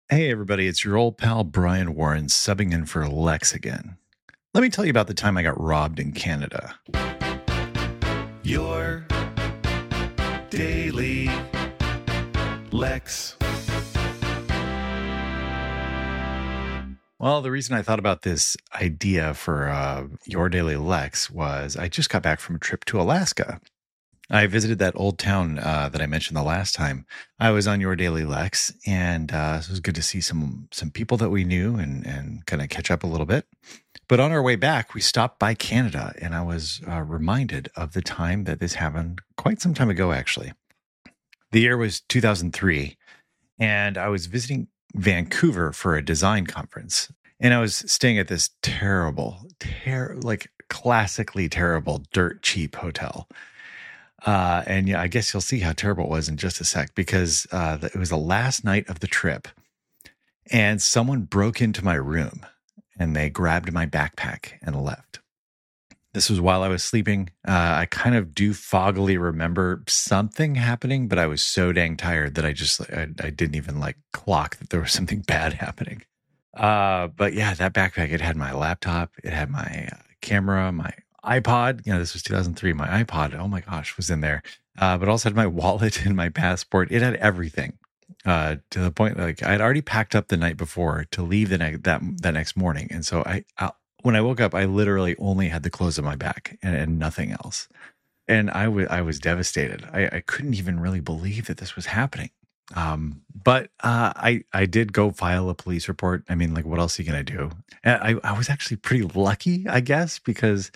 Hey, everybody, it's your old pal Brian Warren subbing in for Lex again. Let me tell you about the time I got robbed in Canada. Your Daily Lex. Well, the reason I thought about this idea for Your Daily Lex was I just got back from a trip to Alaska. I visited that old town that I mentioned the last time I was on Your Daily Lex, and so it was good to see some people that we knew and kind of catch up a little bit. But on our way back, we stopped by Canada, and I was reminded of the time that this happened quite some time ago, actually. The year was 2003, and I was visiting Vancouver for a design conference, and I was staying at this classically terrible, dirt cheap hotel. And yeah, I guess you'll see how terrible it was in just a sec, because it was the last night of the trip, and someone broke into my room and they grabbed my backpack and left. This was while I was sleeping. I kind of do foggily remember something happening, but I was so dang tired that I didn't even clock that there was something bad happening. But yeah, that backpack, it had my laptop, it had my camera, my iPod. This was 2003. My iPod, oh my gosh, was in there. But also had my wallet and my passport. It had everything. To the point, I had already packed up the night before to leave that next morning, and so when I woke up, I literally only had the clothes on my back and nothing else. And I was devastated. I couldn't even really believe that this was happening. But I did go file a police report. I mean, what else are you gonna do? And I was actually pretty lucky, I guess, because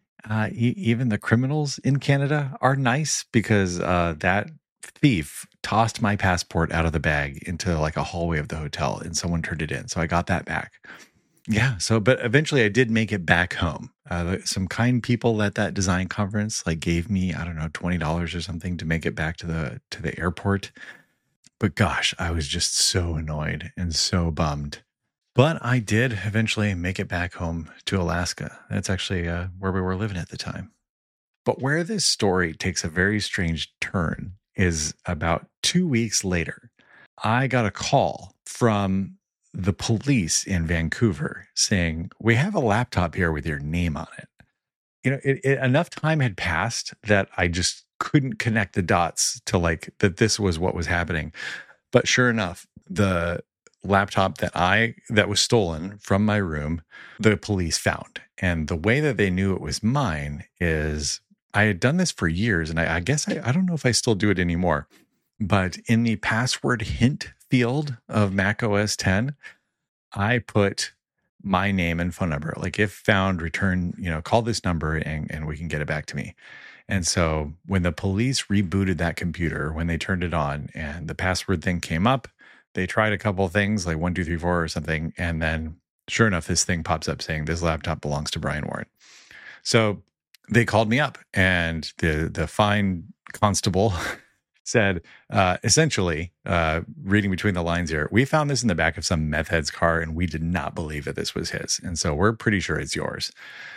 even the criminals in Canada are nice, because that thief tossed my passport out of the bag into a hallway of the hotel, and someone turned it in. So I got that back. Yeah. So, but eventually I did make it back home. Some kind people at that design conference gave me, I don't know, $20 or something to make it back to the airport. But gosh, I was just so annoyed and so bummed. But I did eventually make it back home to Alaska. That's actually where we were living at the time. But where this story takes a very strange turn is about 2 weeks later. I got a call from the police in Vancouver saying, "We have a laptop here with your name on it." Enough time had passed that I just couldn't connect the dots to that this was what was happening. But sure enough, the laptop that was stolen from my room, the police found. And the way that they knew it was mine is I had done this for years, and I guess I don't know if I still do it anymore, but in the password hint field of Mac OS 10, I put my name and phone number. If found, return, call this number and we can get it back to me. And so when the police rebooted that computer, when they turned it on and the password thing came up, they tried a couple of things 1, 2, 3, 4 or something. And then sure enough, this thing pops up saying this laptop belongs to Brian Warren. So they called me up, and the fine constable said, essentially, reading between the lines here, "We found this in the back of some meth head's car, and we did not believe that this was his. And so we're pretty sure it's yours.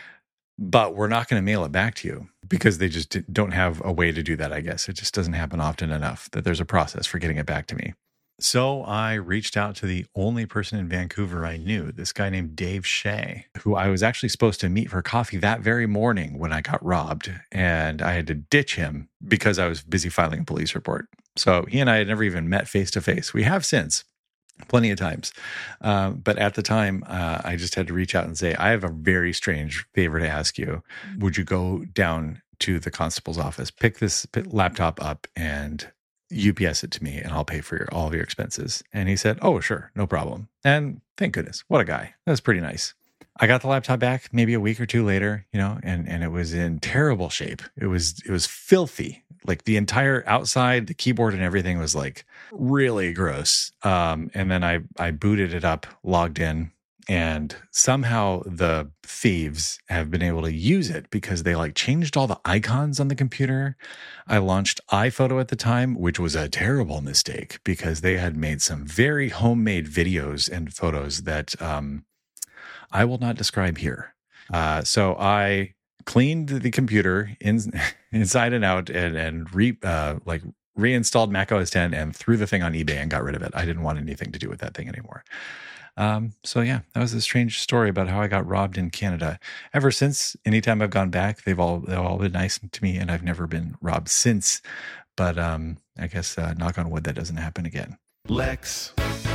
But we're not going to mail it back to you," because they just don't have a way to do that, I guess. It just doesn't happen often enough that there's a process for getting it back to me. So I reached out to the only person in Vancouver I knew, this guy named Dave Shea, who I was actually supposed to meet for coffee that very morning when I got robbed. And I had to ditch him because I was busy filing a police report. So he and I had never even met face to face. We have since, plenty of times. But at the time, I just had to reach out and say, "I have a very strange favor to ask you. Would you go down to the constable's office, pick this laptop up and UPS it to me, and I'll pay for all of your expenses?" And he said, "Oh, sure, no problem." And thank goodness, what a guy. That's pretty nice. I got the laptop back maybe a week or two later, and it was in terrible shape. It was filthy. The entire outside, the keyboard and everything was really gross. And then I booted it up, logged in, and somehow the thieves have been able to use it because they changed all the icons on the computer. I launched iPhoto at the time, which was a terrible mistake because they had made some very homemade videos and photos that I will not describe here. So I cleaned the computer inside and out and reinstalled Mac OS 10 and threw the thing on eBay and got rid of it. I didn't want anything to do with that thing anymore. So yeah, that was a strange story about how I got robbed in Canada. Ever since, anytime I've gone back, they've all been nice to me, and I've never been robbed since. But I guess knock on wood, that doesn't happen again. Lex.